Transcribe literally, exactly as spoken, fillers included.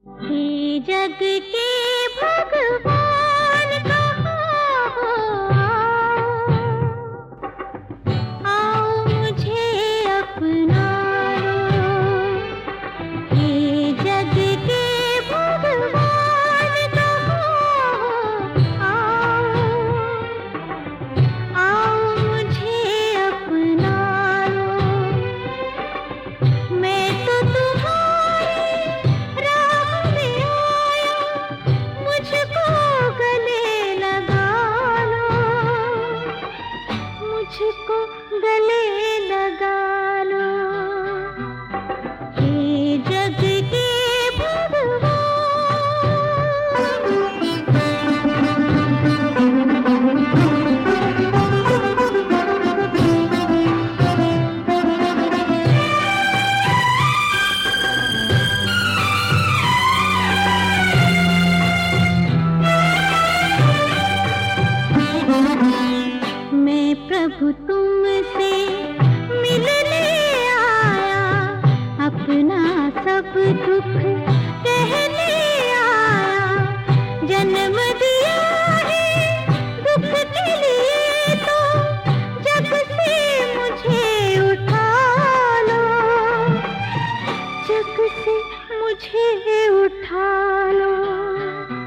हे जग के भगवान कहाँ आओ मुझे अपना लो। हे जग के भगवान कहाँ आओ आओ मुझे अपना लो। मैं तो मुझको गले लगा लो। हे जग के मैं प्रभु तुमसे मिलने आया, अपना सब दुख कहने आया। जन्म दिया है दुख के लिए तो जग से मुझे उठा लो। जग से मुझे उठा लो।